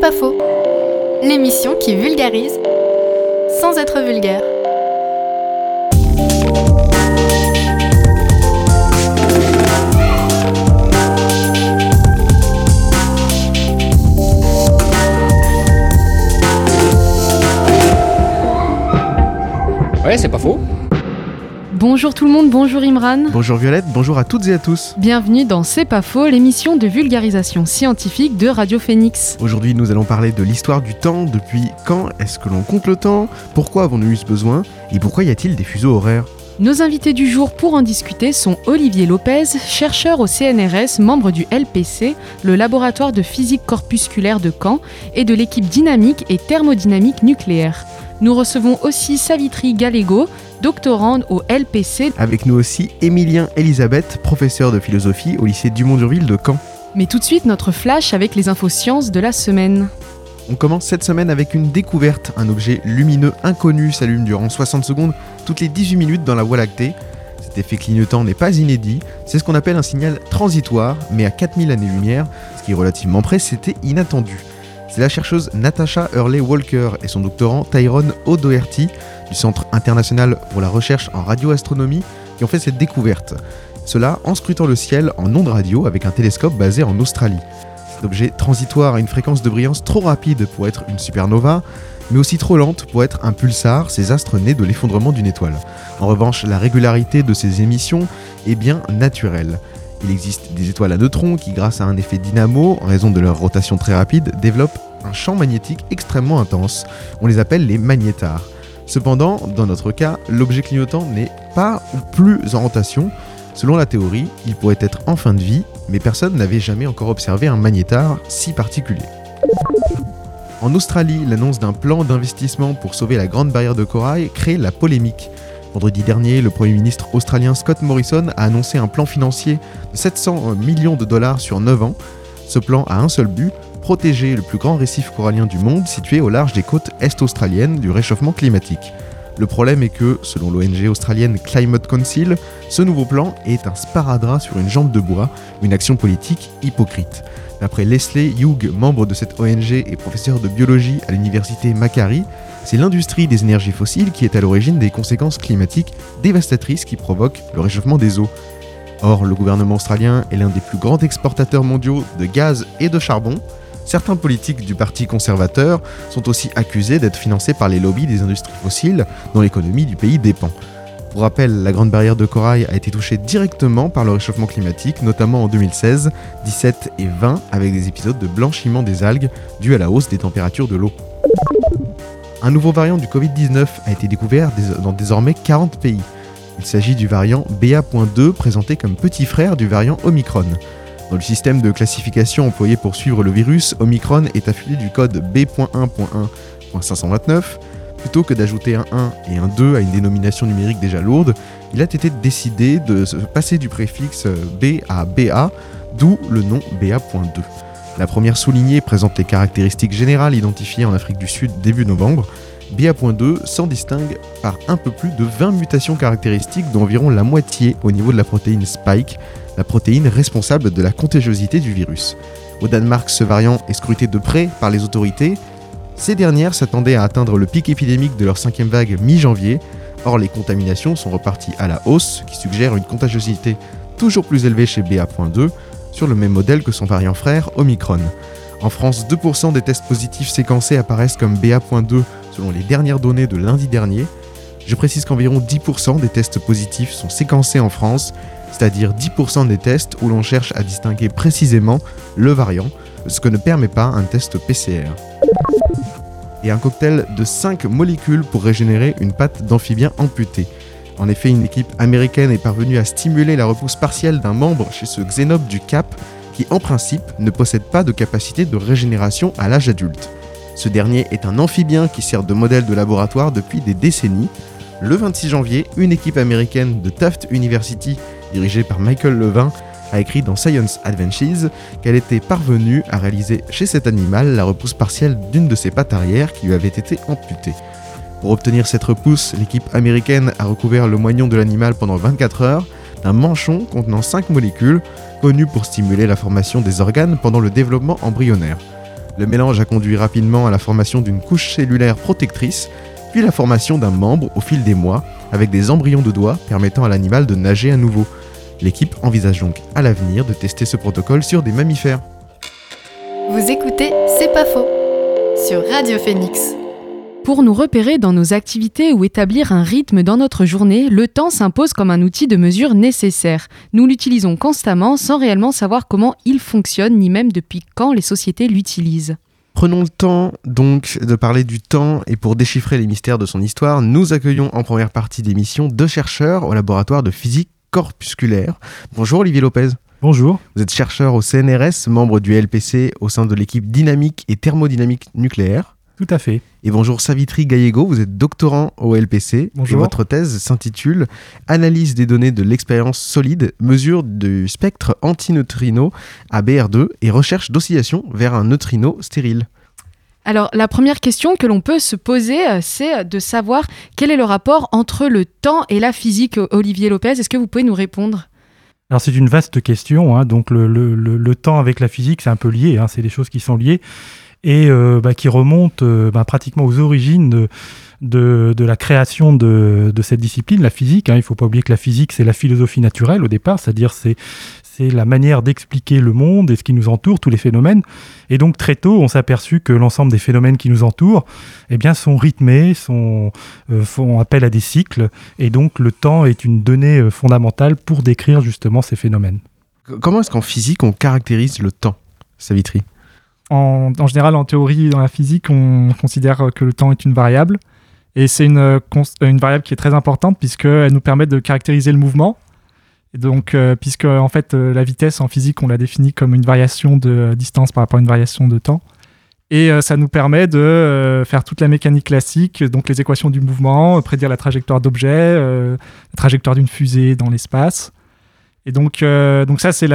pas faux. L'émission qui vulgarise sans être vulgaire. Ouais, c'est pas faux. Bonjour tout le monde, bonjour Imran. Bonjour Violette, bonjour à toutes et à tous. Bienvenue dans C'est pas faux, l'émission de vulgarisation scientifique de Radio Phoenix. Aujourd'hui, nous allons parler de l'histoire du temps. Depuis quand est-ce que l'on compte le temps ? Pourquoi avons-nous eu ce besoin ? Et pourquoi y a-t-il des fuseaux horaires ? Nos invités du jour pour en discuter sont Olivier Lopez, chercheur au CNRS, membre du LPC, le laboratoire de physique corpusculaire de Caen, et de l'équipe dynamique et thermodynamique nucléaire. Nous recevons aussi Savitri Gallego, doctorande au LPC. Avec nous aussi Émilien Elisabeth, professeur de philosophie au lycée Dumont-d'Urville de Caen. Mais tout de suite, notre flash avec les infos sciences de la semaine. On commence cette semaine avec une découverte. Un objet lumineux inconnu s'allume durant 60 secondes toutes les 18 minutes dans la Voie lactée. Cet effet clignotant n'est pas inédit, c'est ce qu'on appelle un signal transitoire, mais à 4000 années-lumière, ce qui est relativement près, c'était inattendu. C'est la chercheuse Natasha Hurley-Walker et son doctorant Tyrone O'Doherty du Centre international pour la recherche en radioastronomie qui ont fait cette découverte. Cela en scrutant le ciel en ondes radio avec un télescope basé en Australie. Cet objet transitoire a une fréquence de brillance trop rapide pour être une supernova, mais aussi trop lente pour être un pulsar, ces astres nés de l'effondrement d'une étoile. En revanche, la régularité de ces émissions est bien naturelle. Il existe des étoiles à neutrons qui, grâce à un effet dynamo, en raison de leur rotation très rapide, développent un champ magnétique extrêmement intense. On les appelle les magnétars. Cependant, dans notre cas, l'objet clignotant n'est pas ou plus en rotation. Selon la théorie, il pourrait être en fin de vie, mais personne n'avait jamais encore observé un magnétar si particulier. En Australie, l'annonce d'un plan d'investissement pour sauver la Grande Barrière de Corail crée la polémique. Vendredi dernier, le Premier ministre australien Scott Morrison a annoncé un plan financier de 700 millions de dollars sur 9 ans. Ce plan a un seul but, protéger le plus grand récif corallien du monde situé au large des côtes est-australiennes du réchauffement climatique. Le problème est que, selon l'ONG australienne Climate Council, ce nouveau plan est un sparadrap sur une jambe de bois, une action politique hypocrite. D'après Leslie Hughes, membre de cette ONG et professeur de biologie à l'université Macquarie, c'est l'industrie des énergies fossiles qui est à l'origine des conséquences climatiques dévastatrices qui provoquent le réchauffement des eaux. Or, le gouvernement australien est l'un des plus grands exportateurs mondiaux de gaz et de charbon. Certains politiques du Parti conservateur sont aussi accusés d'être financés par les lobbies des industries fossiles dont l'économie du pays dépend. Pour rappel, la Grande Barrière de Corail a été touchée directement par le réchauffement climatique, notamment en 2016, 17 et 20, avec des épisodes de blanchiment des algues dus à la hausse des températures de l'eau. Un nouveau variant du Covid-19 a été découvert dans désormais 40 pays. Il s'agit du variant BA.2 présenté comme petit frère du variant Omicron. Dans le système de classification employé pour suivre le virus, Omicron est affilié du code B.1.1.529. Plutôt que d'ajouter un 1 et un 2 à une dénomination numérique déjà lourde, il a été décidé de se passer du préfixe B à BA, d'où le nom BA.2. La première soulignée présente les caractéristiques générales identifiées en Afrique du Sud début novembre. BA.2 s'en distingue par un peu plus de 20 mutations caractéristiques d'environ la moitié au niveau de la protéine Spike, la protéine responsable de la contagiosité du virus. Au Danemark, ce variant est scruté de près par les autorités. Ces dernières s'attendaient à atteindre le pic épidémique de leur 5e vague mi-janvier. Or, les contaminations sont reparties à la hausse, qui suggère une contagiosité toujours plus élevée chez BA.2, sur le même modèle que son variant frère Omicron. En France, 2% des tests positifs séquencés apparaissent comme BA.2 selon les dernières données de lundi dernier. Je précise qu'environ 10% des tests positifs sont séquencés en France, c'est-à-dire 10% des tests où l'on cherche à distinguer précisément le variant, ce que ne permet pas un test PCR. Et un cocktail de 5 molécules pour régénérer une patte d'amphibien amputée. En effet, une équipe américaine est parvenue à stimuler la repousse partielle d'un membre chez ce xénobe du Cap qui, en principe, ne possède pas de capacité de régénération à l'âge adulte. Ce dernier est un amphibien qui sert de modèle de laboratoire depuis des décennies. Le 26 janvier, une équipe américaine de Tufts University, dirigée par Michael Levin, a écrit dans Science Advances qu'elle était parvenue à réaliser chez cet animal la repousse partielle d'une de ses pattes arrière qui lui avait été amputée. Pour obtenir cette repousse, l'équipe américaine a recouvert le moignon de l'animal pendant 24 heures d'un manchon contenant 5 molécules, connues pour stimuler la formation des organes pendant le développement embryonnaire. Le mélange a conduit rapidement à la formation d'une couche cellulaire protectrice, puis la formation d'un membre au fil des mois, avec des embryons de doigts permettant à l'animal de nager à nouveau. L'équipe envisage donc à l'avenir de tester ce protocole sur des mammifères. Vous écoutez C'est pas faux sur Radio Phoenix. Pour nous repérer dans nos activités ou établir un rythme dans notre journée, le temps s'impose comme un outil de mesure nécessaire. Nous l'utilisons constamment sans réellement savoir comment il fonctionne, ni même depuis quand les sociétés l'utilisent. Prenons le temps donc de parler du temps et pour déchiffrer les mystères de son histoire, nous accueillons en première partie d'émission 2 chercheurs au laboratoire de physique corpusculaire. Bonjour Olivier Lopez. Bonjour. Vous êtes chercheur au CNRS, membre du LPC au sein de l'équipe dynamique et thermodynamique nucléaire. Tout à fait. Et bonjour Savitri Gallego, vous êtes doctorant au LPC. Bonjour. Et votre thèse s'intitule « Analyse des données de l'expérience solide, mesure du spectre antineutrino à BR2 et recherche d'oscillation vers un neutrino stérile ». Alors, la première question que l'on peut se poser, c'est de savoir quel est le rapport entre le temps et la physique. Olivier Lopez, est-ce que vous pouvez nous répondre ? Alors c'est une vaste question, hein. Donc le temps avec la physique, c'est un peu lié, hein. C'est des choses qui sont liées et qui remontent pratiquement aux origines de la création de cette discipline, la physique, hein. Il ne faut pas oublier que la physique, c'est la philosophie naturelle au départ, c'est-à-dire c'est la manière d'expliquer le monde et ce qui nous entoure, tous les phénomènes. Et donc très tôt, on s'est aperçu que l'ensemble des phénomènes qui nous entourent sont rythmés, font appel à des cycles. Et donc le temps est une donnée fondamentale pour décrire justement ces phénomènes. Comment est-ce qu'en physique, on caractérise le temps, Savitri ? En général, en théorie, dans la physique, on considère que le temps est une variable. Et c'est une variable qui est très importante puisqu'elle nous permet de caractériser le mouvement. Et donc, puisque en fait, la vitesse en physique, on la définit comme une variation de distance par rapport à une variation de temps. Et ça nous permet de faire toute la mécanique classique, donc les équations du mouvement, prédire la trajectoire d'objets, la trajectoire d'une fusée dans l'espace. Et donc ça, c'est la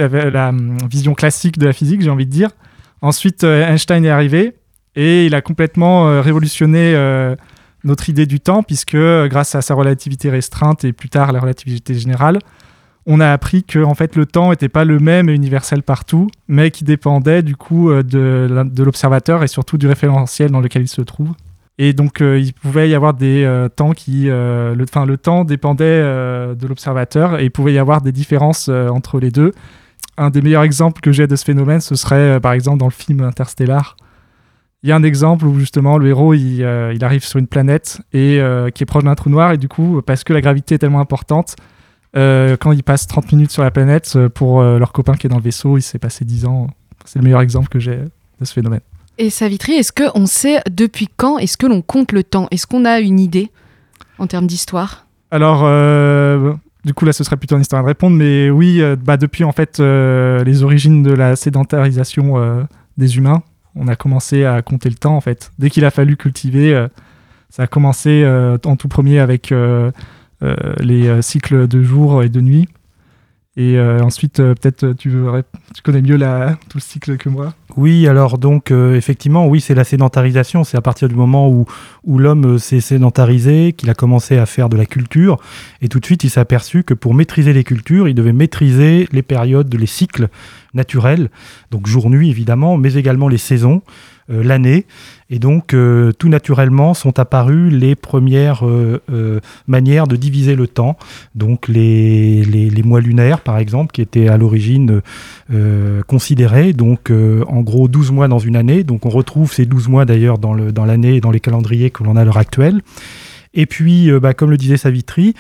vision classique de la physique, j'ai envie de dire. Ensuite, Einstein est arrivé et il a complètement révolutionné notre idée du temps, puisque grâce à sa relativité restreinte et plus tard la relativité générale, on a appris que en fait, le temps n'était pas le même et universel partout, mais qui dépendait du coup de l'observateur et surtout du référentiel dans lequel il se trouve. Et donc, il pouvait y avoir des temps qui... le temps dépendait de l'observateur et il pouvait y avoir des différences entre les deux. Un des meilleurs exemples que j'ai de ce phénomène, ce serait par exemple dans le film Interstellar. Il y a un exemple où justement le héros il arrive sur une planète et qui est proche d'un trou noir et du coup, parce que la gravité est tellement importante, quand ils passent 30 minutes sur la planète, pour leur copain qui est dans le vaisseau, il s'est passé 10 ans. C'est le meilleur exemple que j'ai de ce phénomène. Et Savitri, est-ce qu'on sait depuis quand est-ce que l'on compte le temps ? Est-ce qu'on a une idée en termes d'histoire ? Alors, du coup là ce serait plutôt une histoire de répondre, mais oui, depuis en fait les origines de la sédentarisation des humains, on a commencé à compter le temps en fait. Dès qu'il a fallu cultiver, ça a commencé en tout premier avec les cycles de jour et de nuit. Et ensuite, peut-être tu connais mieux tout le cycle que moi. Oui, alors donc effectivement, oui, c'est la sédentarisation. C'est à partir du moment où l'homme s'est sédentarisé, qu'il a commencé à faire de la culture. Et tout de suite, il s'est aperçu que pour maîtriser les cultures, il devait maîtriser les périodes, les cycles naturels. Donc jour-nuit, évidemment, mais également les saisons, l'année. Et donc, tout naturellement, sont apparues les premières manières de diviser le temps. Donc, les mois lunaires, par exemple, qui étaient à l'origine considérés. Donc, en gros, 12 mois dans une année. Donc, on retrouve ces 12 mois, d'ailleurs, dans l'année et dans les calendriers que l'on a à l'heure actuelle. Et puis, comme le disait Savitri,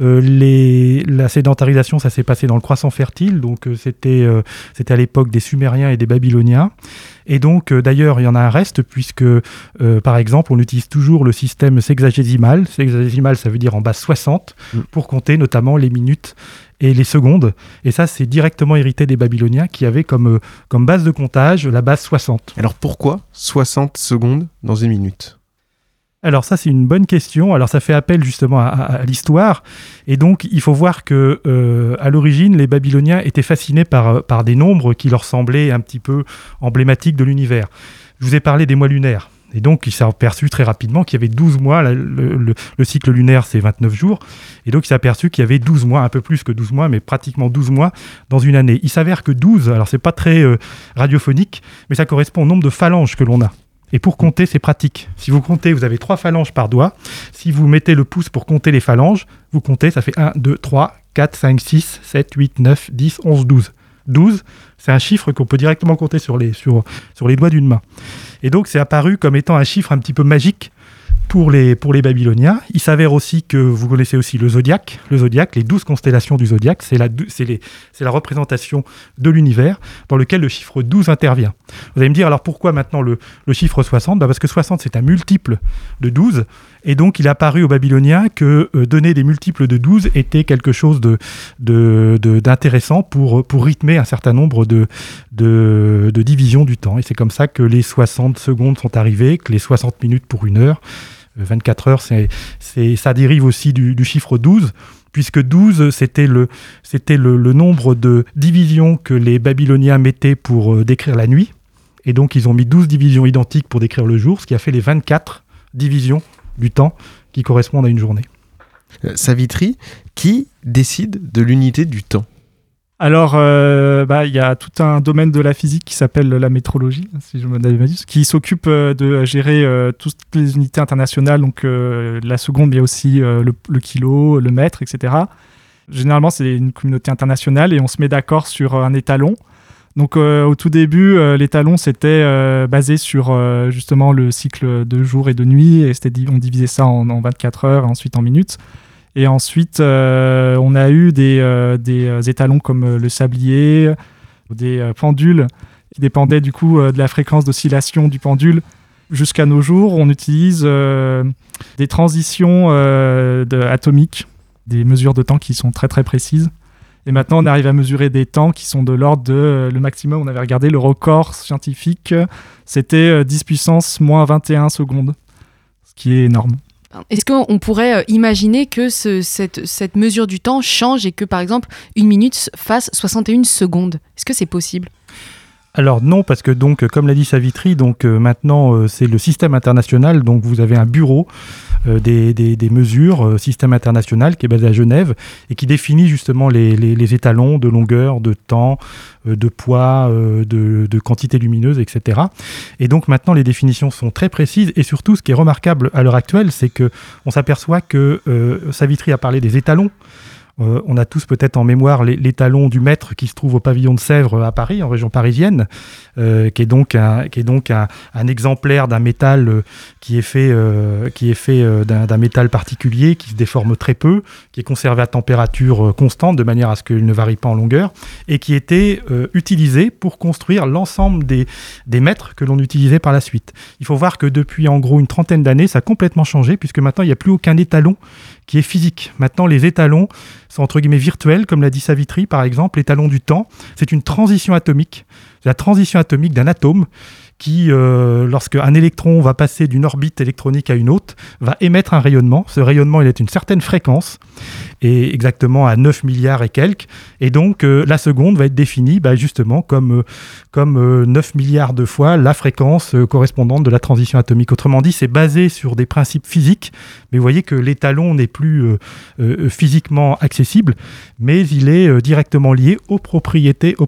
la sédentarisation, ça s'est passé dans le croissant fertile. Donc, c'était à l'époque des Sumériens et des Babyloniens. Et donc, d'ailleurs, il y en a un reste, puisque, par exemple, on utilise toujours le système sexagésimal. Sexagésimal, ça veut dire en base 60, pour compter notamment les minutes et les secondes. Et ça, c'est directement hérité des Babyloniens, qui avaient comme base de comptage la base 60. Alors, pourquoi 60 secondes dans une minute ? Alors ça, c'est une bonne question. Alors ça fait appel justement à l'histoire. Et donc, il faut voir que à l'origine, les Babyloniens étaient fascinés par des nombres qui leur semblaient un petit peu emblématiques de l'univers. Je vous ai parlé des mois lunaires. Et donc, il s'est aperçu très rapidement qu'il y avait 12 mois. Le cycle lunaire, c'est 29 jours. Et donc, il s'est aperçu qu'il y avait 12 mois, un peu plus que 12 mois, mais pratiquement 12 mois dans une année. Il s'avère que 12, alors c'est pas très radiophonique, mais ça correspond au nombre de phalanges que l'on a. Et pour compter, c'est pratique. Si vous comptez, vous avez 3 phalanges par doigt. Si vous mettez le pouce pour compter les phalanges, vous comptez, ça fait 1, 2, 3, 4, 5, 6, 7, 8, 9, 10, 11, 12. 12, c'est un chiffre qu'on peut directement compter sur les doigts d'une main. Et donc, c'est apparu comme étant un chiffre un petit peu magique pour les Babyloniens. Il s'avère aussi que vous connaissez aussi le zodiaque. Le zodiaque, les 12 constellations du zodiaque, c'est la représentation de l'univers dans lequel le chiffre 12 intervient. Vous allez me dire, alors pourquoi maintenant le chiffre 60 ? Parce que 60, c'est un multiple de 12. Et donc, il est apparu aux Babyloniens que donner des multiples de 12 était quelque chose d'intéressant pour rythmer un certain nombre de divisions du temps. Et c'est comme ça que les 60 secondes sont arrivées, que les 60 minutes pour une heure, 24 heures, ça dérive aussi du chiffre 12, puisque 12, c'était le nombre de divisions que les Babyloniens mettaient pour décrire la nuit. Et donc, ils ont mis 12 divisions identiques pour décrire le jour, ce qui a fait les 24 divisions du temps qui correspondent à une journée. Savitri, qui décide de l'unité du temps ? Alors, il y a tout un domaine de la physique qui s'appelle la métrologie, si je me m'abuse, qui s'occupe de gérer toutes les unités internationales, donc la seconde, mais aussi le kilo, le mètre, etc. Généralement, c'est une communauté internationale et on se met d'accord sur un étalon. Donc, au tout début, l'étalon, c'était basé sur justement le cycle de jour et de nuit, et on divisait ça en 24 heures, et ensuite en minutes. Et ensuite, on a eu des étalons comme le sablier, des pendules qui dépendaient du coup de la fréquence d'oscillation du pendule. Jusqu'à nos jours, on utilise des transitions atomiques, des mesures de temps qui sont très très précises. Et maintenant, on arrive à mesurer des temps qui sont de l'ordre de le maximum. On avait regardé le record scientifique, c'était 10 puissance moins 21 secondes, ce qui est énorme. Est-ce qu'on pourrait imaginer que cette mesure du temps change et que, par exemple, une minute fasse 61 secondes ? Est-ce que c'est possible ? Alors non, parce que donc, comme l'a dit Savitri, donc maintenant c'est le système international, donc vous avez un bureau des mesures, système international qui est basé à Genève et qui définit justement les étalons de longueur, de temps, de poids, de quantité lumineuse, etc. Et donc maintenant les définitions sont très précises et surtout ce qui est remarquable à l'heure actuelle, c'est qu'on s'aperçoit que Savitri a parlé des étalons. On a tous peut-être en mémoire l'étalon du mètre qui se trouve au pavillon de Sèvres à Paris, en région parisienne, qui est donc un exemplaire d'un métal qui est fait d'un métal particulier, qui se déforme très peu, qui est conservé à température constante de manière à ce qu'il ne varie pas en longueur, et qui était utilisé pour construire l'ensemble des mètres que l'on utilisait par la suite. Il faut voir que depuis en gros une trentaine d'années, ça a complètement changé, puisque maintenant il n'y a plus aucun étalon qui est physique. Maintenant, les étalons sont entre guillemets virtuels, comme l'a dit Savitri, par exemple. L'étalon du temps, c'est une transition atomique. C'est la transition atomique d'un atome qui, lorsque un électron va passer d'une orbite électronique à une autre, va émettre un rayonnement. Ce rayonnement, il est une certaine fréquence, et exactement à 9 milliards et quelques. Et donc, la seconde va être définie justement comme 9 milliards de fois la fréquence correspondante de la transition atomique. Autrement dit, c'est basé sur des principes physiques, mais vous voyez que l'étalon n'est plus physiquement accessible, mais il est directement lié aux propriétés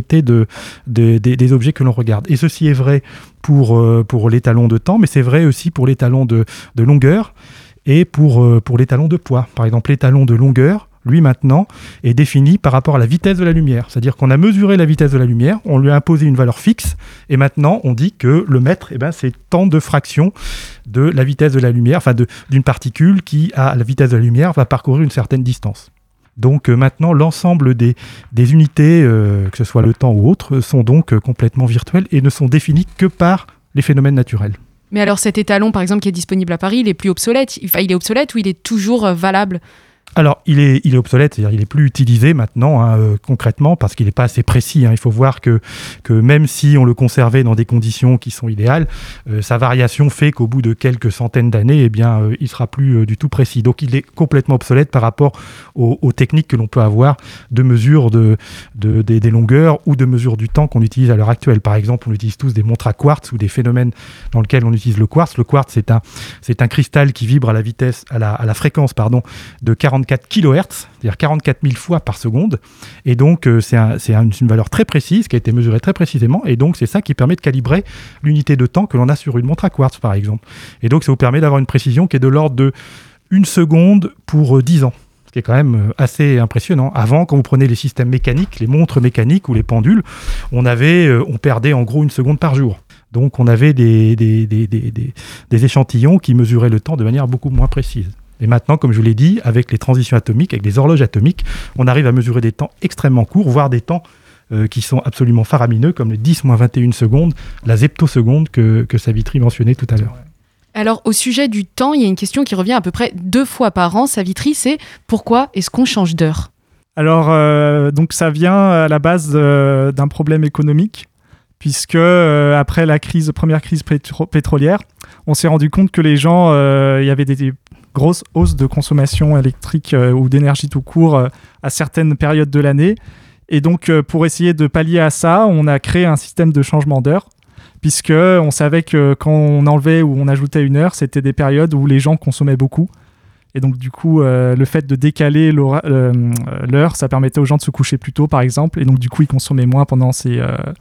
des objets que l'on regarde. Et ceci est vrai pour l'étalon de temps, mais c'est vrai aussi pour l'étalon de longueur et pour l'étalon de poids. Par exemple, l'étalon de longueur, lui maintenant, est défini par rapport à la vitesse de la lumière. C'est-à-dire qu'on a mesuré la vitesse de la lumière, on lui a imposé une valeur fixe, et maintenant on dit que le mètre, c'est tant de fractions de la vitesse de la lumière, d'une particule qui, à la vitesse de la lumière, va parcourir une certaine distance. Donc maintenant, l'ensemble des unités, que ce soit le temps ou autre, sont donc complètement virtuelles et ne sont définies que par les phénomènes naturels. Mais alors cet étalon, par exemple, qui est disponible à Paris, il est plus obsolète. Il est obsolète ou il est toujours valable ? Alors, il est obsolète, c'est-à-dire il est plus utilisé maintenant, concrètement, parce qu'il n'est pas assez précis. Il faut voir que même si on le conservait dans des conditions qui sont idéales, sa variation fait qu'au bout de quelques centaines d'années, il sera plus du tout précis. Donc, il est complètement obsolète par rapport aux techniques que l'on peut avoir de mesure des longueurs ou de mesure du temps qu'on utilise à l'heure actuelle. Par exemple, on utilise tous des montres à quartz ou des phénomènes dans lesquels on utilise le quartz. Le quartz, c'est un cristal qui vibre à la fréquence de 44 kHz, c'est-à-dire 44 000 fois par seconde. Et donc, c'est une valeur très précise qui a été mesurée très précisément. Et donc, c'est ça qui permet de calibrer l'unité de temps que l'on a sur une montre à quartz, par exemple. Et donc, ça vous permet d'avoir une précision qui est de l'ordre de 1 seconde pour 10 ans. Ce qui est quand même assez impressionnant. Avant, quand vous prenez les systèmes mécaniques, les montres mécaniques ou les pendules, on perdait en gros 1 seconde par jour. Donc, on avait des échantillons qui mesuraient le temps de manière beaucoup moins précise. Et maintenant, comme je vous l'ai dit, avec les transitions atomiques, avec les horloges atomiques, on arrive à mesurer des temps extrêmement courts, voire des temps qui sont absolument faramineux, comme les 10-21 secondes, la zeptoseconde que Savitri mentionnait tout à l'heure. Alors, au sujet du temps, il y a une question qui revient à peu près 2 fois par an, Savitri, c'est pourquoi est-ce qu'on change d'heure ? Alors, donc ça vient à la base d'un problème économique, puisque après la première crise pétrolière, on s'est rendu compte que les gens, il y avait des grosses hausses de consommation électrique ou d'énergie tout court à certaines périodes de l'année. Et donc, pour essayer de pallier à ça, on a créé un système de changement d'heure, puisqu'on savait que quand on enlevait ou on ajoutait une heure, c'était des périodes où les gens consommaient beaucoup. Et donc, du coup, le fait de décaler l'heure, ça permettait aux gens de se coucher plus tôt, par exemple. Et donc, du coup, ils consommaient moins pendant ces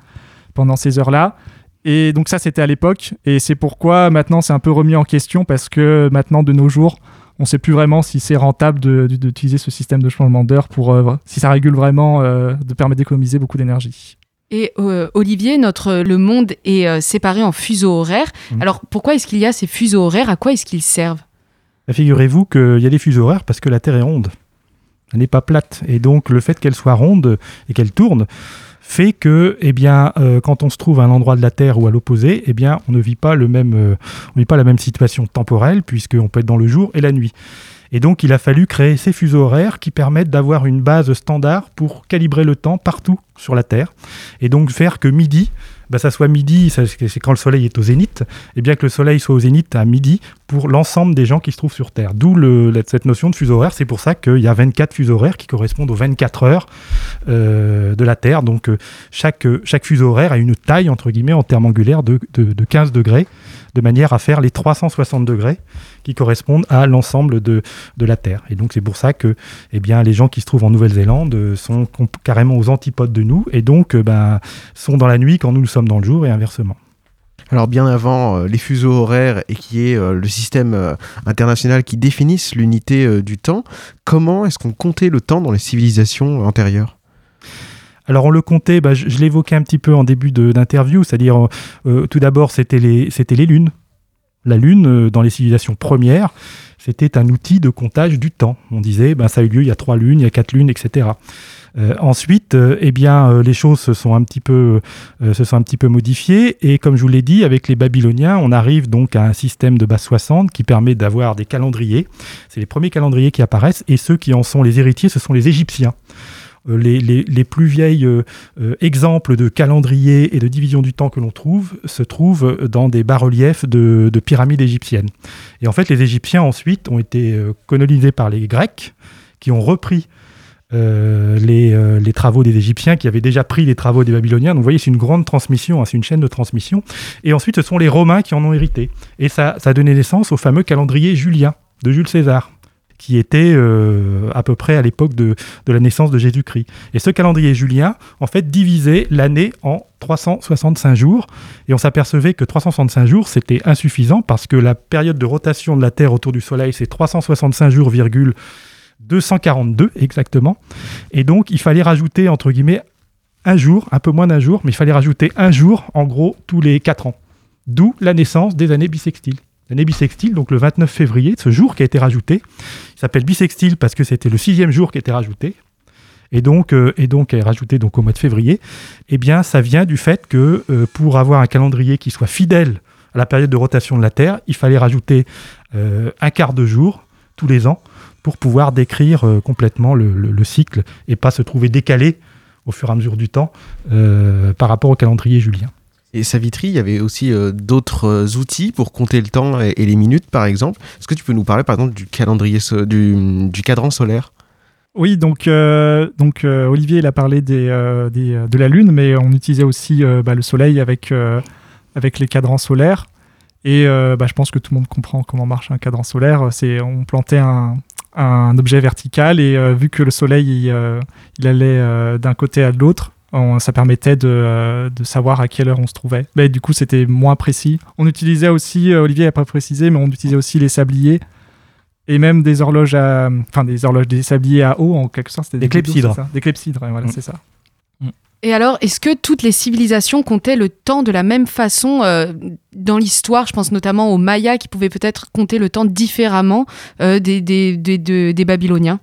heures-là. Et donc ça, c'était à l'époque. Et c'est pourquoi maintenant, c'est un peu remis en question, parce que maintenant, de nos jours, on ne sait plus vraiment si c'est rentable d'utiliser ce système de changement d'heure si ça régule vraiment, de permettre d'économiser beaucoup d'énergie. Et Olivier, le monde est séparé en fuseaux horaires. Alors, pourquoi est-ce qu'il y a ces fuseaux horaires ? À quoi est-ce qu'ils servent ? Figurez-vous qu'il y a des fuseaux horaires parce que la Terre est ronde. Elle n'est pas plate. Et donc, le fait qu'elle soit ronde et qu'elle tourne fait que, quand on se trouve à un endroit de la Terre ou à l'opposé, on ne vit pas la même situation temporelle, puisqu'on peut être dans le jour et la nuit. Et donc, il a fallu créer ces fuseaux horaires qui permettent d'avoir une base standard pour calibrer le temps partout sur la Terre. Et donc, faire que midi, ça soit midi, c'est quand le soleil est au zénith, et bien que le soleil soit au zénith à midi pour l'ensemble des gens qui se trouvent sur Terre. D'où cette notion de fuseau horaire. C'est pour ça qu'il y a 24 fuseaux horaires qui correspondent aux 24 heures de la Terre. Donc, chaque fuseau horaire a une taille, entre guillemets, en termes angulaires de 15 degrés, de manière à faire les 360 degrés qui correspondent à l'ensemble de la Terre. Et donc, c'est pour ça que les gens qui se trouvent en Nouvelle-Zélande sont carrément aux antipodes de nous, et donc sont dans la nuit quand nous sommes dans le jour, et inversement. Alors bien avant les fuseaux horaires et qui est le système international qui définisse l'unité du temps, comment est-ce qu'on comptait le temps dans les civilisations antérieures ? Alors on le comptait, je l'évoquais un petit peu en début d'interview, c'est-à-dire tout d'abord c'était les lunes. La lune, dans les civilisations premières, c'était un outil de comptage du temps. On disait, ça a eu lieu il y a 3 lunes, il y a 4 lunes, etc. Ensuite, les choses se sont un petit peu modifiées, et comme je vous l'ai dit, avec les Babyloniens, on arrive donc à un système de base 60 qui permet d'avoir des calendriers. C'est les premiers calendriers qui apparaissent, et ceux qui en sont les héritiers, ce sont les Égyptiens. Les plus vieilles exemples de calendrier et de division du temps que l'on trouve se trouvent dans des bas-reliefs de pyramides égyptiennes. Et en fait, les Égyptiens ensuite ont été colonisés par les Grecs, qui ont repris les travaux des Égyptiens, qui avaient déjà pris les travaux des Babyloniens. Donc vous voyez, c'est une grande transmission, c'est une chaîne de transmission. Et ensuite, ce sont les Romains qui en ont hérité. Et ça a donné naissance au fameux calendrier julien de Jules César, qui était à peu près à l'époque de la naissance de Jésus-Christ. Et ce calendrier julien, en fait, divisait l'année en 365 jours. Et on s'apercevait que 365 jours, c'était insuffisant, parce que la période de rotation de la Terre autour du Soleil, c'est 365 jours, 242 exactement. Et donc, il fallait rajouter, entre guillemets, un jour, un peu moins d'un jour, mais il fallait rajouter un jour, en gros, tous les 4 ans. D'où la naissance des années bissextiles. L'année bissextile, donc le 29 février, ce jour qui a été rajouté, il s'appelle bissextile parce que c'était le 6e jour qui a été rajouté, et donc est rajouté donc au mois de février. Ça vient du fait que pour avoir un calendrier qui soit fidèle à la période de rotation de la Terre, il fallait rajouter un quart de jour tous les ans pour pouvoir décrire complètement le cycle et pas se trouver décalé au fur et à mesure du temps par rapport au calendrier julien. Et Savitri, il y avait aussi d'autres outils pour compter le temps et les minutes, par exemple. Est-ce que tu peux nous parler, par exemple, du calendrier du cadran solaire ? Oui, donc Olivier il a parlé de la Lune, mais on utilisait aussi le Soleil avec les cadrans solaires. Et je pense que tout le monde comprend comment marche un cadran solaire. On plantait un objet vertical et vu que le Soleil il allait d'un côté à l'autre, ça permettait de savoir à quelle heure on se trouvait. Mais du coup, c'était moins précis. On utilisait aussi, Olivier n'a pas précisé, mais on utilisait aussi les sabliers et même des sabliers à eau en quelque sorte. C'était des clepsydres. Des clepsydres, voilà, c'est ça. Et alors, est-ce que toutes les civilisations comptaient le temps de la même façon dans l'histoire? Je pense notamment aux Mayas qui pouvaient peut-être compter le temps différemment des Babyloniens.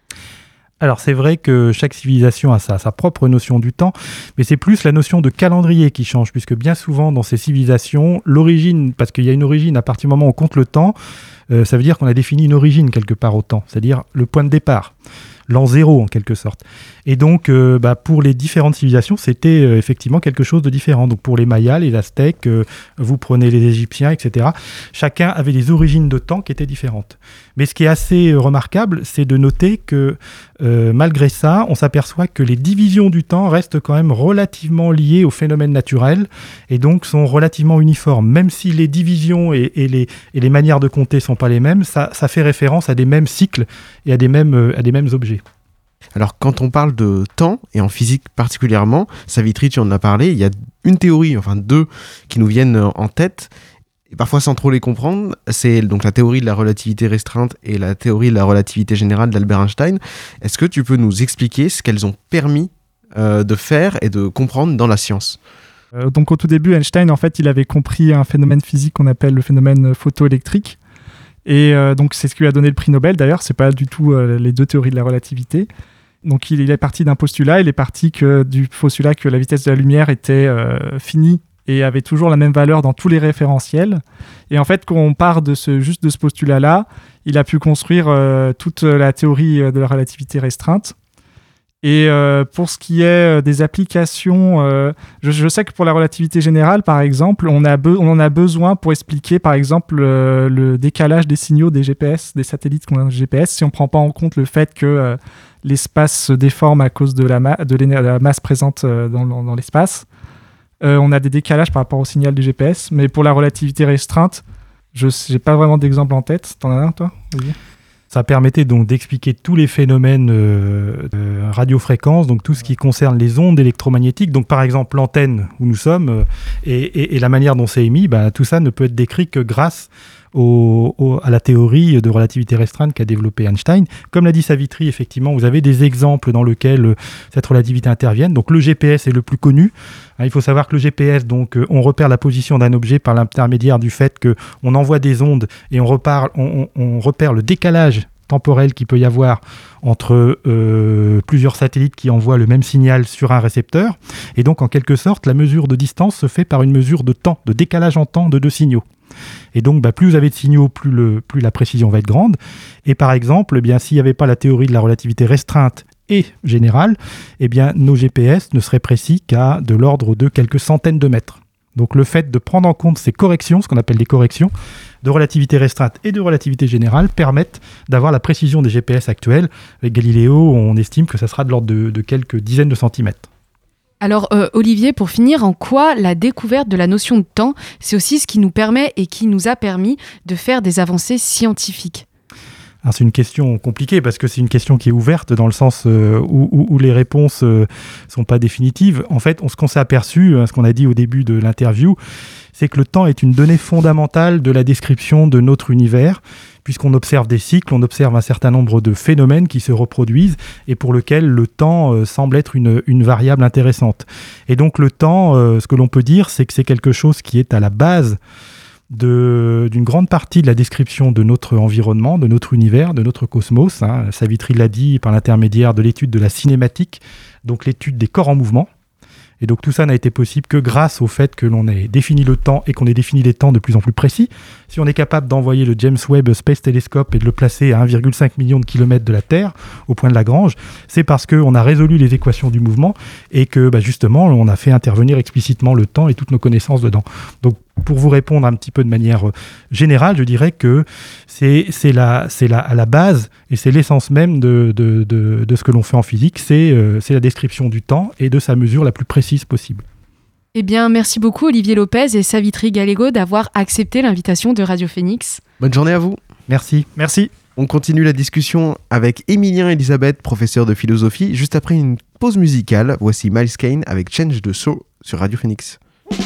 Alors c'est vrai que chaque civilisation a sa propre notion du temps, mais c'est plus la notion de calendrier qui change, puisque bien souvent dans ces civilisations, l'origine, parce qu'il y a une origine à partir du moment où on compte le temps, ça veut dire qu'on a défini une origine quelque part au temps, c'est-à-dire le point de départ, l'an zéro en quelque sorte. Et donc pour les différentes civilisations, c'était effectivement quelque chose de différent. Donc pour les Mayas, les Aztèques, vous prenez les Égyptiens, etc. Chacun avait des origines de temps qui étaient différentes. Mais ce qui est assez remarquable, c'est de noter que malgré ça, on s'aperçoit que les divisions du temps restent quand même relativement liées aux phénomènes naturels et donc sont relativement uniformes. Même si les divisions et les manières de compter ne sont pas les mêmes, ça fait référence à des mêmes cycles et à des mêmes objets. Alors, quand on parle de temps, et en physique particulièrement, Savitri, tu en as parlé, il y a une théorie, enfin deux, qui nous viennent en tête, et parfois sans trop les comprendre. C'est donc la théorie de la relativité restreinte et la théorie de la relativité générale d'Albert Einstein. Est-ce que tu peux nous expliquer ce qu'elles ont permis de faire et de comprendre dans la science ? Donc, au tout début, Einstein, en fait, il avait compris un phénomène physique qu'on appelle le phénomène photoélectrique. Et donc, c'est ce qui lui a donné le prix Nobel. D'ailleurs, c'est pas du tout les deux théories de la relativité. Donc, il est parti d'un postulat. Il est parti du postulat que la vitesse de la lumière était finie et avait toujours la même valeur dans tous les référentiels. Et en fait, quand on part juste de ce postulat-là, il a pu construire toute la théorie de la relativité restreinte. Et pour ce qui est des applications, je sais que pour la relativité générale, par exemple, on en a besoin pour expliquer, par exemple, le décalage des signaux des GPS, des satellites qu'on a dans le GPS, si on ne prend pas en compte le fait que l'espace se déforme à cause de la masse présente dans l'espace. On a des décalages par rapport au signal du GPS, mais pour la relativité restreinte, je n'ai pas vraiment d'exemple en tête. T'en as un, toi, Olivier ? Ça permettait donc d'expliquer tous les phénomènes de radiofréquence, donc tout ce qui concerne les ondes électromagnétiques. Donc par exemple l'antenne où nous sommes et la manière dont c'est émis, tout ça ne peut être décrit que grâce à la théorie de relativité restreinte qu'a développé Einstein. Comme l'a dit Savitri, effectivement, vous avez des exemples dans lesquels cette relativité intervient. Donc le GPS est le plus connu. Il faut savoir que le GPS, donc, on repère la position d'un objet par l'intermédiaire du fait qu'on envoie des ondes et on repère le décalage temporel qu'il peut y avoir entre plusieurs satellites qui envoient le même signal sur un récepteur. Et donc, en quelque sorte, la mesure de distance se fait par une mesure de temps, de décalage en temps de deux signaux. Et donc, plus vous avez de signaux, plus la précision va être grande. Et par exemple, s'il n'y avait pas la théorie de la relativité restreinte et générale, nos GPS ne seraient précis qu'à de l'ordre de quelques centaines de mètres. Donc le fait de prendre en compte ces corrections, ce qu'on appelle des corrections, de relativité restreinte et de relativité générale, permettent d'avoir la précision des GPS actuels. Avec Galileo, on estime que ça sera de l'ordre de quelques dizaines de centimètres. Alors Olivier, pour finir, en quoi la découverte de la notion de temps, c'est aussi ce qui nous permet et qui nous a permis de faire des avancées scientifiques ? Alors, c'est une question compliquée parce que c'est une question qui est ouverte dans le sens où les réponses sont pas définitives. En fait, ce qu'on s'est aperçu, ce qu'on a dit au début de l'interview, c'est que le temps est une donnée fondamentale de la description de notre univers, puisqu'on observe des cycles, on observe un certain nombre de phénomènes qui se reproduisent et pour lesquels le temps semble être une variable intéressante. Et donc le temps, ce que l'on peut dire, c'est que c'est quelque chose qui est à la base d'une grande partie de la description de notre environnement, de notre univers, de notre cosmos. Savitri l'a dit par l'intermédiaire de l'étude de la cinématique, donc l'étude des corps en mouvement. Et donc tout ça n'a été possible que grâce au fait que l'on ait défini le temps et qu'on ait défini des temps de plus en plus précis. Si on est capable d'envoyer le James Webb Space Telescope et de le placer à 1,5 million de kilomètres de la Terre, au point de Lagrange, c'est parce qu'on a résolu les équations du mouvement et que justement on a fait intervenir explicitement le temps et toutes nos connaissances dedans. Donc pour vous répondre un petit peu de manière générale, je dirais que c'est à la base et c'est l'essence même de ce que l'on fait en physique, c'est la description du temps et de sa mesure la plus précise possible. Eh bien, merci beaucoup Olivier Lopez et Savitri Gallego d'avoir accepté l'invitation de Radio Phoenix. Bonne journée à vous. Merci. Merci. On continue la discussion avec Emilien Elisabeth, professeur de philosophie. Juste après une pause musicale, voici Miles Kane avec Change the Show sur Radio Phoenix.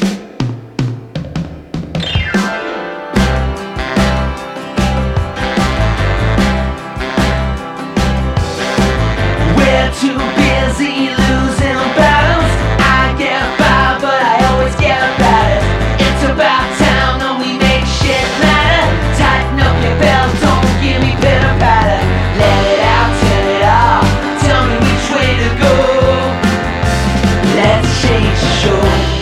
Too busy losing battles. I get by, but I always get better. It's about time that we make shit matter. Tighten up your belts, don't give me pitter patter. Let it out, turn it off. Tell me which way to go. Let's change the show.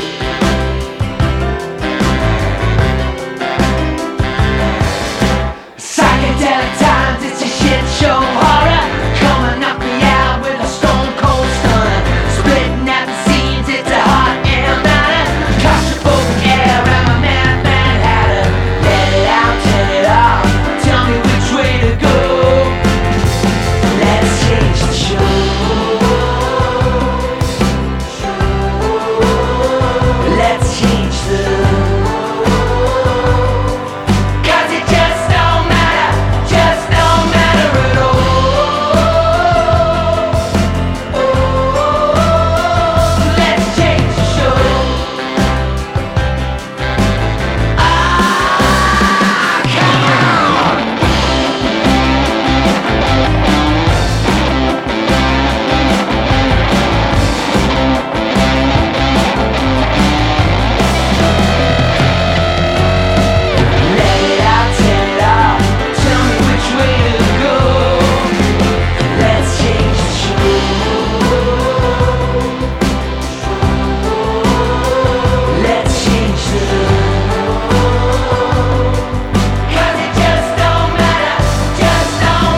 Psychedelic times, it's a shit show horror. Come and knock me out with a stone cold stunner. Splitting at the seams, it's a hot air matter. Claustrophobic air, I'm a madman hatter. Let it out, turn it off. Tell me which way to go. Let's change the show. Let's change the. 'Cause it just don't matter at all. Let's change the show. Let it out, turn it off. Tell me which way to go. Let's change the show. Let's change the. 'Cause it just don't matter at all.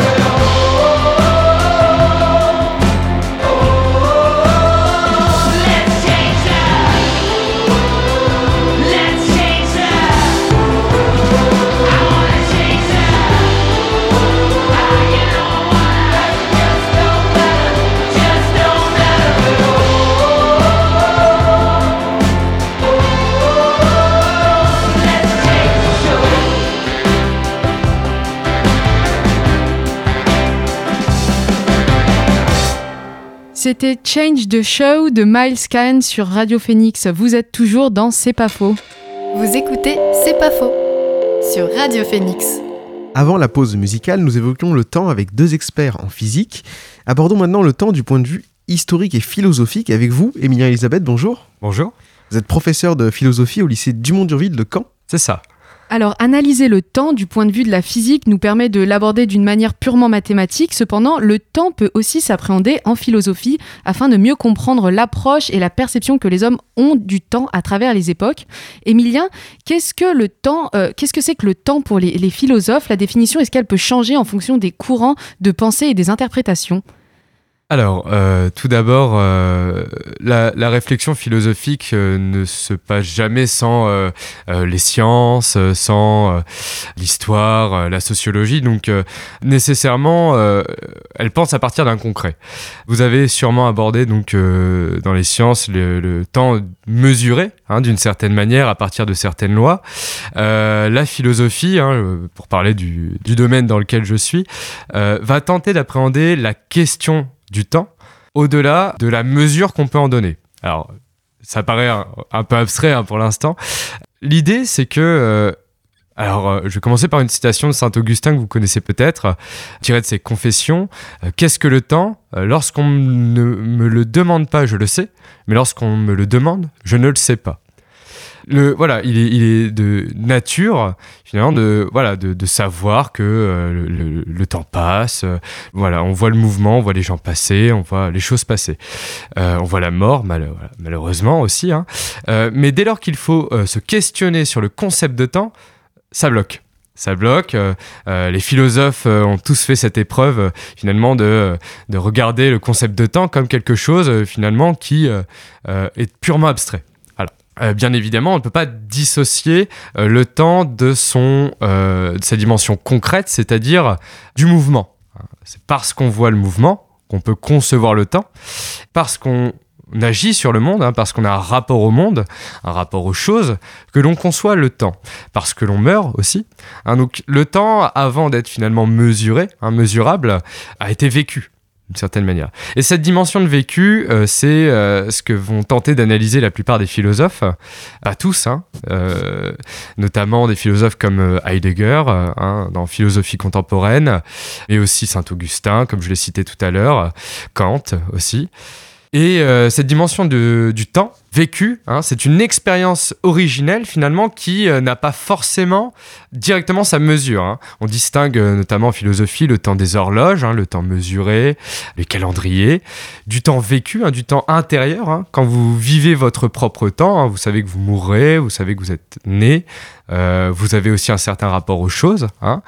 Let's change that. Let's change that. I wanna change that. You know what? Just don't matter at all. Let's change the show. C'était Change the Show de Miles Kane sur Radio Phoenix. Vous êtes toujours dans C'est pas faux. Vous écoutez C'est pas faux sur Radio Phoenix. Avant la pause musicale, nous évoquions le temps avec deux experts en physique. Abordons maintenant le temps du point de vue historique et philosophique avec vous, Emilien Elisabeth, bonjour. Bonjour. Vous êtes professeur de philosophie au lycée Dumont-d'Urville de Caen. C'est ça. Alors, analyser le temps du point de vue de la physique nous permet de l'aborder d'une manière purement mathématique. Cependant, le temps peut aussi s'appréhender en philosophie afin de mieux comprendre l'approche et la perception que les hommes ont du temps à travers les époques. Emilien, qu'est-ce que c'est que le temps pour les philosophes ? La définition, est-ce qu'elle peut changer en fonction des courants de pensée et des interprétations ? Alors, tout d'abord, la réflexion philosophique ne se passe jamais sans les sciences, sans l'histoire, la sociologie. Donc, nécessairement, elle pense à partir d'un concret. Vous avez sûrement abordé donc dans les sciences le temps mesuré, d'une certaine manière, à partir de certaines lois. La philosophie, pour parler du domaine dans lequel je suis, va tenter d'appréhender la question du temps, au-delà de la mesure qu'on peut en donner. Alors, ça paraît un peu abstrait pour l'instant. L'idée, c'est que... je vais commencer par une citation de Saint-Augustin que vous connaissez peut-être, tirée de ses Confessions. Qu'est-ce que le temps ? Lorsqu'on ne me le demande pas, je le sais, mais lorsqu'on me le demande, je ne le sais pas. il est de nature finalement de savoir que le temps passe. On voit le mouvement, on voit les gens passer, on voit les choses passer. On voit la mort, malheureusement aussi. Hein. Mais dès lors qu'il faut se questionner sur le concept de temps, ça bloque. Ça bloque. Les philosophes ont tous fait cette épreuve finalement de regarder le concept de temps comme quelque chose finalement qui est purement abstrait. Bien évidemment, on ne peut pas dissocier le temps de sa dimension concrète, c'est-à-dire du mouvement. C'est parce qu'on voit le mouvement qu'on peut concevoir le temps, parce qu'on agit sur le monde, parce qu'on a un rapport au monde, un rapport aux choses, que l'on conçoit le temps. Parce que l'on meurt aussi. Donc le temps, avant d'être finalement mesuré, mesurable, a été vécu. D'une certaine manière. Et cette dimension de vécu, c'est ce que vont tenter d'analyser la plupart des philosophes, pas tous, notamment des philosophes comme Heidegger, dans Philosophie contemporaine, mais aussi Saint-Augustin, comme je l'ai cité tout à l'heure, Kant aussi. Et cette dimension du temps vécu, c'est une expérience originelle finalement qui n'a pas forcément directement sa mesure. On distingue notamment en philosophie le temps des horloges, le temps mesuré, les calendriers, du temps vécu, du temps intérieur. Quand vous vivez votre propre temps, vous savez que vous mourrez, vous savez que vous êtes né, vous avez aussi un certain rapport aux choses,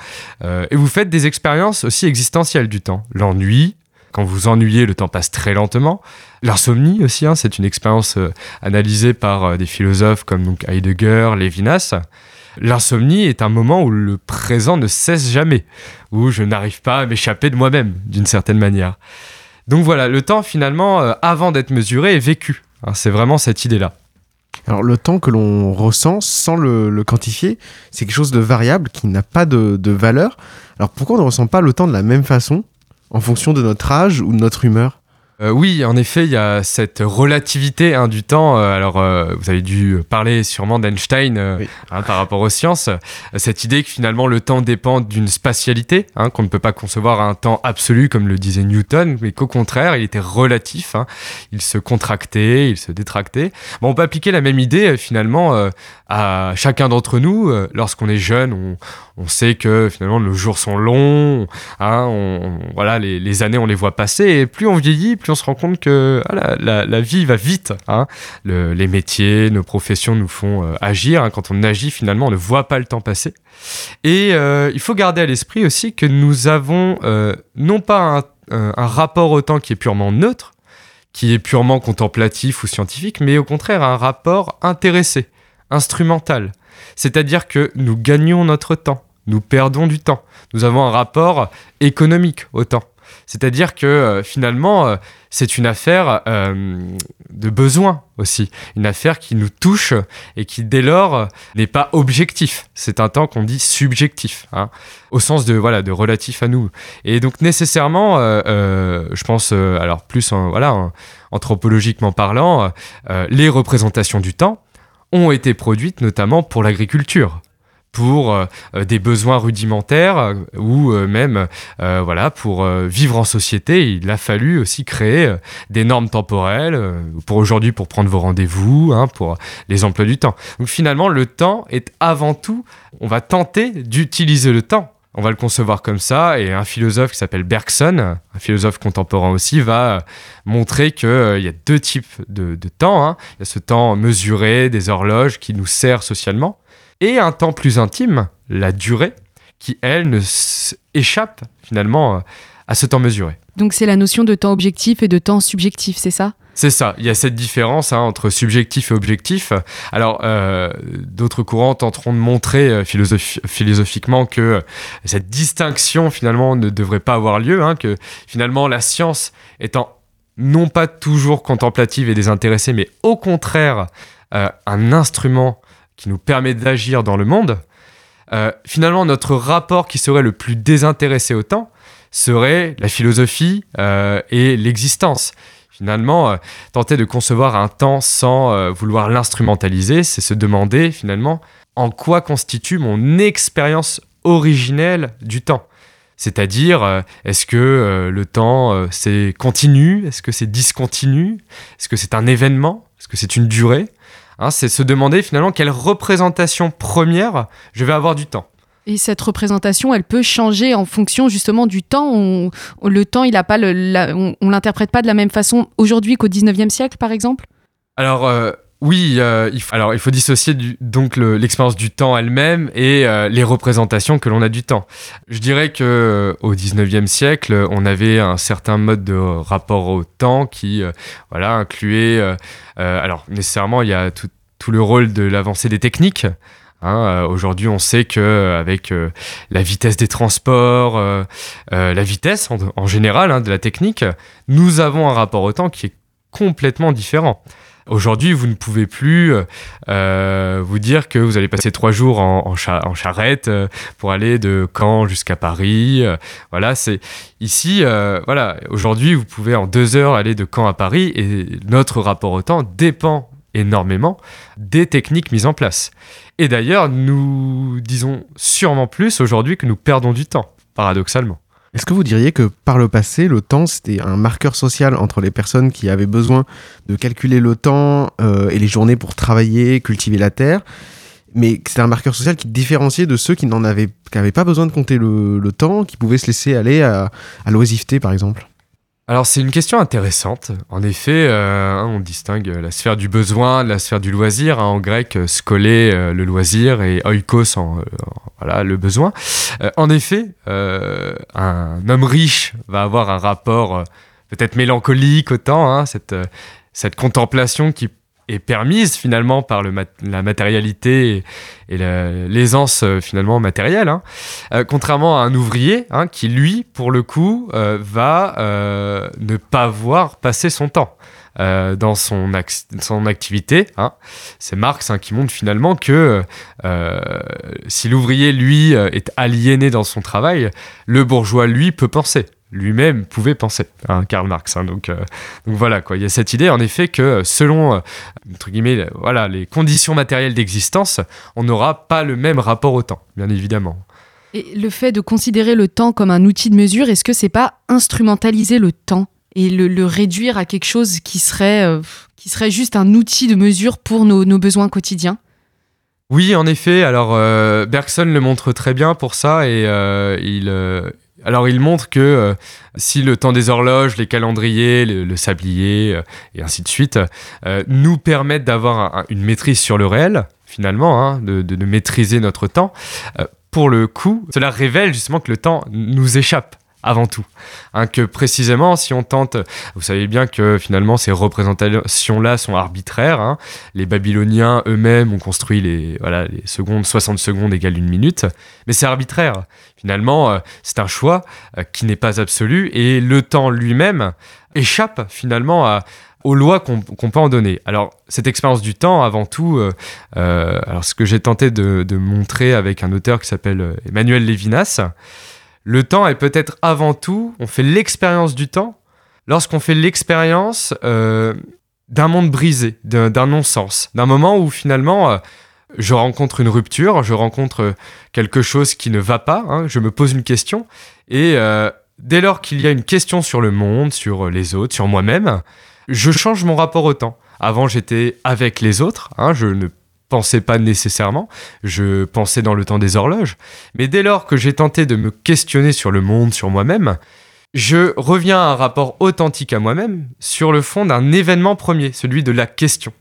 et vous faites des expériences aussi existentielles du temps. L'ennui. Quand vous ennuyez, le temps passe très lentement. L'insomnie aussi, c'est une expérience analysée par des philosophes comme donc Heidegger, Lévinas. L'insomnie est un moment où le présent ne cesse jamais, où je n'arrive pas à m'échapper de moi-même, d'une certaine manière. Donc voilà, le temps finalement, avant d'être mesuré, est vécu. C'est vraiment cette idée-là. Alors le temps que l'on ressent sans le quantifier, c'est quelque chose de variable qui n'a pas de valeur. Alors pourquoi on ne ressent pas le temps de la même façon en fonction de notre âge ou de notre humeur ? Oui, en effet, il y a cette relativité du temps. Vous avez dû parler sûrement d'Einstein oui. Par rapport aux sciences. Cette idée que finalement le temps dépend d'une spatialité, qu'on ne peut pas concevoir un temps absolu comme le disait Newton, mais qu'au contraire, il était relatif. Il se contractait, il se détractait. On peut appliquer la même idée finalement à chacun d'entre nous. Lorsqu'on est jeune, on sait que finalement nos jours sont longs. Les années, on les voit passer. Et plus on vieillit, plus on se rend compte que la vie va vite. Les métiers, nos professions nous font agir. Quand on agit, finalement, on ne voit pas le temps passer. Et il faut garder à l'esprit aussi que nous avons non pas un rapport au temps qui est purement neutre, qui est purement contemplatif ou scientifique, mais au contraire un rapport intéressé, instrumental. C'est-à-dire que nous gagnons notre temps, nous perdons du temps. Nous avons un rapport économique au temps. C'est-à-dire que finalement, c'est une affaire de besoin aussi. Une affaire qui nous touche et qui, dès lors, n'est pas objectif. C'est un temps qu'on dit subjectif, au sens de relatif à nous. Et donc, nécessairement, je pense, anthropologiquement parlant, les représentations du temps ont été produites notamment pour l'agriculture, pour des besoins rudimentaires ou même pour vivre en société. Il a fallu aussi créer des normes temporelles pour aujourd'hui, pour prendre vos rendez-vous, pour les emplois du temps. Donc finalement, le temps est avant tout, on va tenter d'utiliser le temps. On va le concevoir comme ça, et un philosophe qui s'appelle Bergson, un philosophe contemporain aussi, va montrer qu'il y a deux types de temps. Il y a ce temps mesuré des horloges qui nous sert socialement, et un temps plus intime, la durée, qui, elle, échappe finalement à ce temps mesuré. Donc c'est la notion de temps objectif et de temps subjectif, c'est ça ? C'est ça, il y a cette différence entre subjectif et objectif. Alors, d'autres courants tenteront de montrer philosophiquement que cette distinction finalement ne devrait pas avoir lieu, que finalement la science étant non pas toujours contemplative et désintéressée, mais au contraire un instrument qui nous permet d'agir dans le monde, finalement notre rapport qui serait le plus désintéressé au temps serait la philosophie et l'existence. Finalement, tenter de concevoir un temps sans vouloir l'instrumentaliser, c'est se demander finalement en quoi constitue mon expérience originelle du temps. C'est-à-dire, est-ce que le temps c'est continu ? Est-ce que c'est discontinu ? Est-ce que c'est un événement ? Est-ce que c'est une durée ? C'est se demander finalement quelle représentation première je vais avoir du temps. Et cette représentation, elle peut changer en fonction justement du temps. Le temps, il a pas on l'interprète pas de la même façon aujourd'hui qu'au 19e siècle, par exemple. Alors oui, il faut dissocier donc l'expérience du temps elle-même et les représentations que l'on a du temps. Je dirais que au 19e siècle, on avait un certain mode de rapport au temps qui incluait alors nécessairement il y a tout le rôle de l'avancée des techniques. Aujourd'hui, on sait que avec la vitesse des transports, la vitesse en général de la technique, nous avons un rapport au temps qui est complètement différent. Aujourd'hui, vous ne pouvez plus vous dire que vous allez passer 3 jours en charrette pour aller de Caen jusqu'à Paris. C'est ici. Aujourd'hui, vous pouvez en 2 heures aller de Caen à Paris et notre rapport au temps dépend énormément des techniques mises en place. Et d'ailleurs, nous disons sûrement plus aujourd'hui que nous perdons du temps, paradoxalement. Est-ce que vous diriez que par le passé, le temps, c'était un marqueur social entre les personnes qui avaient besoin de calculer le temps et les journées pour travailler, cultiver la terre, mais que c'était un marqueur social qui différenciait de ceux qui n'avaient pas besoin de compter le temps, qui pouvaient se laisser aller à l'oisiveté, par exemple ? Alors c'est une question intéressante. En effet, on distingue la sphère du besoin de la sphère du loisir. En grec, skolé, le loisir, et oikos, le besoin. En effet, un homme riche va avoir un rapport peut-être mélancolique au temps, cette contemplation qui est permise finalement par la matérialité et l'aisance finalement matérielle, contrairement à un ouvrier qui lui pour le coup va ne pas voir passer son temps dans son activité. C'est Marx qui montre finalement que si l'ouvrier lui est aliéné dans son travail, le bourgeois lui peut penser. Lui-même pouvait penser, Karl Marx. Donc voilà, quoi. Il y a cette idée, en effet, que selon entre guillemets, les conditions matérielles d'existence, on n'aura pas le même rapport au temps, bien évidemment. Et le fait de considérer le temps comme un outil de mesure, est-ce que c'est pas instrumentaliser le temps et le réduire à quelque chose qui serait juste un outil de mesure pour nos besoins quotidiens ? Oui, en effet. Alors, Bergson le montre très bien pour ça, et il montre que si le temps des horloges, les calendriers, le sablier, et ainsi de suite, nous permettent d'avoir une maîtrise sur le réel, finalement, de maîtriser notre temps, pour le coup, cela révèle justement que le temps nous échappe. Avant tout, que précisément si on tente, vous savez bien que finalement ces représentations-là sont arbitraires, les Babyloniens eux-mêmes ont construit les secondes, 60 secondes égale 1 minute, mais c'est arbitraire, finalement c'est un choix qui n'est pas absolu et le temps lui-même échappe finalement aux lois qu'on peut en donner. Alors, cette expérience du temps, avant tout, ce que j'ai tenté de montrer avec un auteur qui s'appelle Emmanuel Lévinas, le temps est peut-être avant tout, on fait l'expérience du temps lorsqu'on fait l'expérience d'un monde brisé, d'un non-sens, d'un moment où finalement je rencontre une rupture, je rencontre quelque chose qui ne va pas, je me pose une question et dès lors qu'il y a une question sur le monde, sur les autres, sur moi-même, je change mon rapport au temps. Avant, j'étais avec les autres, je ne pensais pas nécessairement, je pensais dans le temps des horloges, mais dès lors que j'ai tenté de me questionner sur le monde, sur moi-même, je reviens à un rapport authentique à moi-même sur le fond d'un événement premier, celui de la question,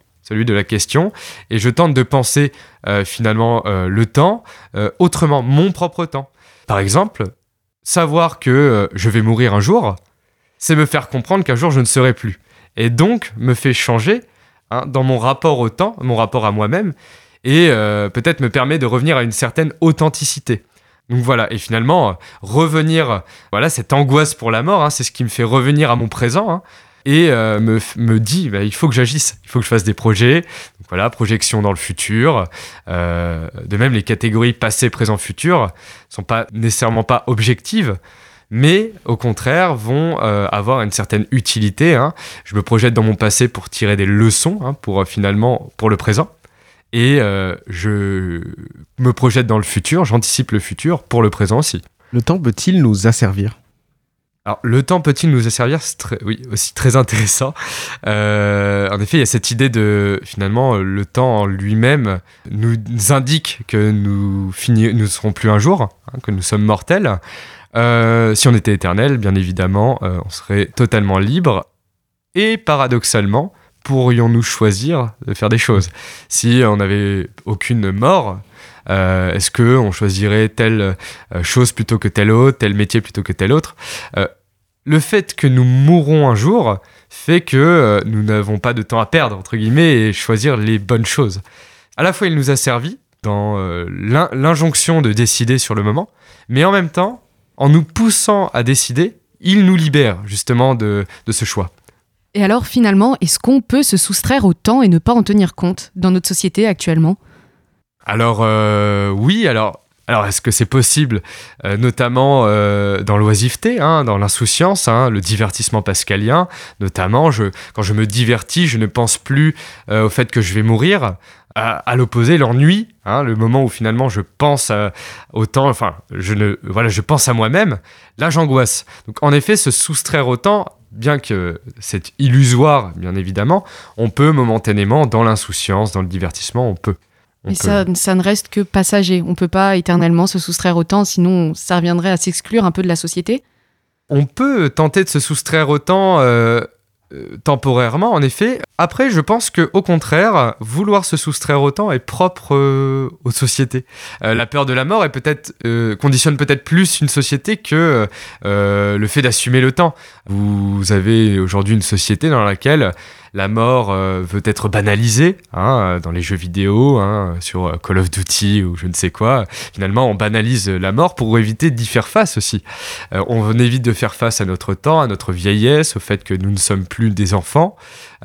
et je tente de penser finalement le temps autrement, mon propre temps. Par exemple, savoir que je vais mourir un jour, c'est me faire comprendre qu'un jour je ne serai plus, et donc me fait changer dans mon rapport au temps, mon rapport à moi-même, et peut-être me permet de revenir à une certaine authenticité. Donc voilà, et finalement, revenir, cette angoisse pour la mort, c'est ce qui me fait revenir à mon présent, et me dit, il faut que j'agisse, il faut que je fasse des projets, donc voilà, projection dans le futur, de même les catégories passé, présent, futur sont pas nécessairement pas objectives, mais au contraire vont avoir une certaine utilité. Je me projette dans mon passé pour tirer des leçons, pour le présent, et je me projette dans le futur, j'anticipe le futur pour le présent aussi. Le temps peut-il nous asservir ? Alors, le temps peut-il nous asservir? Oui, aussi très intéressant. En effet, il y a cette idée de, finalement, le temps en lui-même nous indique que nous serons plus un jour, que nous sommes mortels. Si on était éternel, bien évidemment, on serait totalement libre. Et paradoxalement, pourrions-nous choisir de faire des choses? Si on n'avait aucune mort, est-ce qu'on choisirait telle chose plutôt que telle autre, tel métier plutôt que tel autre? Le fait que nous mourrons un jour fait que nous n'avons pas de temps à perdre, entre guillemets, et choisir les bonnes choses. À la fois, il nous a servi dans l'injonction de décider sur le moment, mais en même temps, en nous poussant à décider, il nous libère justement de ce choix. Et alors finalement, est-ce qu'on peut se soustraire au temps et ne pas en tenir compte dans notre société actuellement ? Alors oui, alors est-ce que c'est possible, notamment dans l'oisiveté, dans l'insouciance, le divertissement pascalien, notamment, quand je me divertis, je ne pense plus au fait que je vais mourir. À l'opposé, l'ennui, le moment où finalement je pense au temps, enfin, je pense à moi-même, là j'angoisse. Donc en effet, se soustraire au temps, bien que c'est illusoire, bien évidemment, on peut momentanément, dans l'insouciance, dans le divertissement, on peut. Mais ça ne reste que passager. On ne peut pas éternellement se soustraire au temps, sinon ça reviendrait à s'exclure un peu de la société. On peut tenter de se soustraire au temps temporairement, en effet. Après, je pense qu'au contraire, vouloir se soustraire au temps est propre aux sociétés. La peur de la mort conditionne peut-être plus une société que le fait d'assumer le temps. Vous avez aujourd'hui une société dans laquelle la mort veut être banalisée, dans les jeux vidéo, sur Call of Duty ou je ne sais quoi. Finalement, on banalise la mort pour éviter d'y faire face aussi. On évite de faire face à notre temps, à notre vieillesse, au fait que nous ne sommes plus des enfants.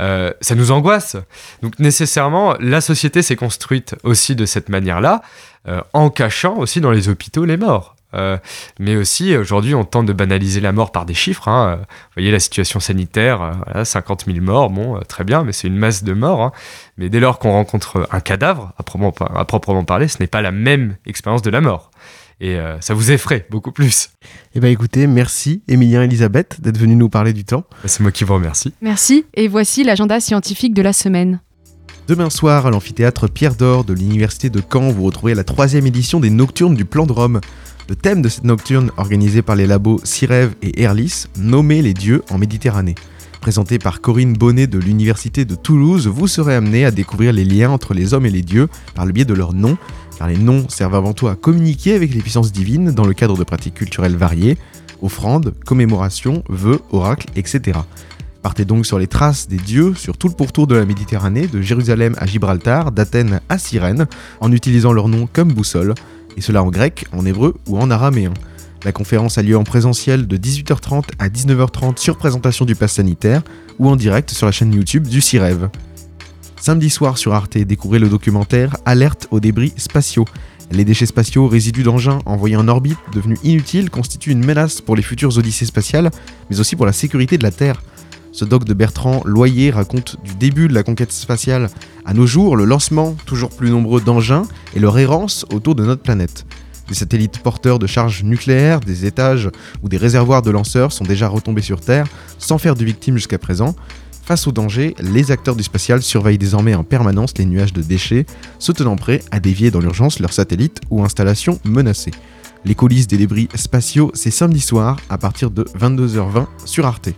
Ça nous angoisse. Donc nécessairement, la société s'est construite aussi de cette manière-là, en cachant aussi dans les hôpitaux les morts. Mais aussi, aujourd'hui, on tente de banaliser la mort par des chiffres. Vous voyez la situation sanitaire, 50 000 morts, très bien, mais c'est une masse de morts. Mais dès lors qu'on rencontre un cadavre, à proprement parler, ce n'est pas la même expérience de la mort. Et ça vous effraie beaucoup plus. Eh bien écoutez, merci Émilien Elisabeth d'être venu nous parler du temps. C'est moi qui vous remercie. Merci, et voici l'agenda scientifique de la semaine. Demain soir, à l'amphithéâtre Pierre d'Or de l'Université de Caen, vous retrouverez la 3e édition des Nocturnes du Plan de Rome. Le thème de cette nocturne, organisée par les labos CIREV et Airlis, Nommer les dieux en Méditerranée. Présenté par Corinne Bonnet de l'Université de Toulouse, vous serez amené à découvrir les liens entre les hommes et les dieux par le biais de leurs noms, car les noms servent avant tout à communiquer avec les puissances divines dans le cadre de pratiques culturelles variées, offrandes, commémorations, vœux, oracles, etc. Partez donc sur les traces des dieux sur tout le pourtour de la Méditerranée, de Jérusalem à Gibraltar, d'Athènes à Cyrène, en utilisant leurs noms comme boussole, et cela en grec, en hébreu ou en araméen. La conférence a lieu en présentiel de 18h30 à 19h30 sur présentation du pass sanitaire ou en direct sur la chaîne YouTube du CIREV. Samedi soir sur Arte, découvrez le documentaire Alerte aux débris spatiaux. Les déchets spatiaux, résidus d'engins envoyés en orbite, devenus inutiles, constituent une menace pour les futures odyssées spatiales, mais aussi pour la sécurité de la Terre. Ce doc de Bertrand Loyer raconte du début de la conquête spatiale à nos jours, le lancement toujours plus nombreux d'engins et leur errance autour de notre planète. Des satellites porteurs de charges nucléaires, des étages ou des réservoirs de lanceurs sont déjà retombés sur Terre sans faire de victimes jusqu'à présent. Face au danger, les acteurs du spatial surveillent désormais en permanence les nuages de déchets, se tenant prêts à dévier dans l'urgence leurs satellites ou installations menacées. Les coulisses des débris spatiaux, c'est samedi soir à partir de 22h20 sur Arte.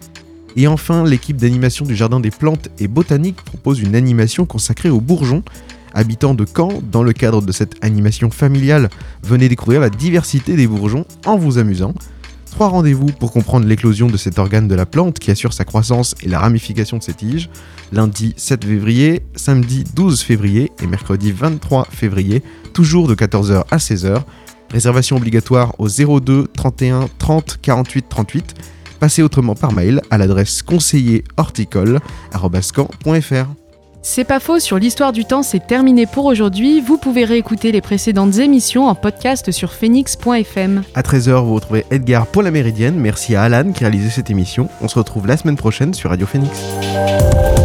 Et enfin, l'équipe d'animation du Jardin des Plantes et Botaniques propose une animation consacrée aux bourgeons. Habitants de Caen, dans le cadre de cette animation familiale, venez découvrir la diversité des bourgeons en vous amusant. 3 rendez-vous pour comprendre l'éclosion de cet organe de la plante qui assure sa croissance et la ramification de ses tiges. Lundi 7 février, samedi 12 février et mercredi 23 février, toujours de 14h à 16h. Réservation obligatoire au 02 31 30 48 38. Passez autrement par mail à l'adresse conseillerhorticole@caen.fr. C'est pas faux, sur l'histoire du temps, c'est terminé pour aujourd'hui. Vous pouvez réécouter les précédentes émissions en podcast sur phoenix.fm. À 13h, vous retrouvez Edgar pour la Méridienne. Merci à Alan qui a réalisé cette émission. On se retrouve la semaine prochaine sur Radio Phoenix.